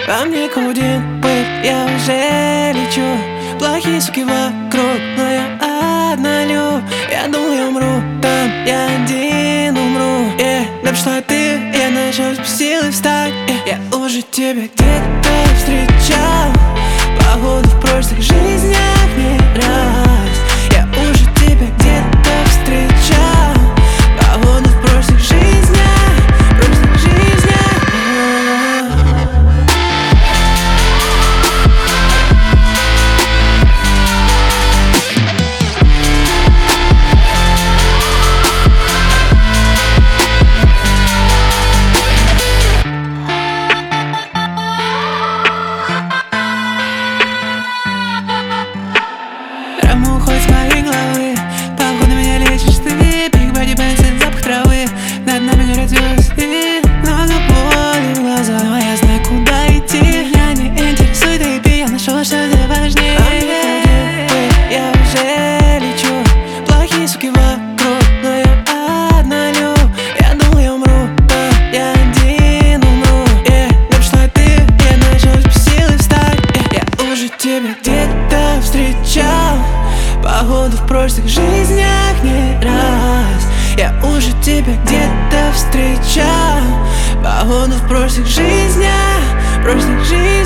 Во мне кудин пыль, я уже лечу. Плохие суки вокруг, но я однолюб. Я думал, я умру, там я один умру. Да пришла ты, я нашел силы встать. Я уже тебя где-то встречал, походу в прошлых жизнях не раз. Я уже тебя где-то встречал, походу в прошлых жизнях, прошлых жизнях. Драма уходит с моей головы, походу меня лечишь ты. Big body band, запах травы, над нами горят звезды. Много боли в глазах, но я знаю, куда идти. Меня не интересует AP, я нашел что-то важнее. Я уже лечу, плохие суки вокруг, но я однолюб. Я думал, я умру, но я один умру. Да пришла ты, я нашел силы встать. Я уже тебя где-то встречал, походу в прошлых жизнях не раз. Я уже тебя где-то встречал, походу в прошлых жизнях, прошлых жизнях.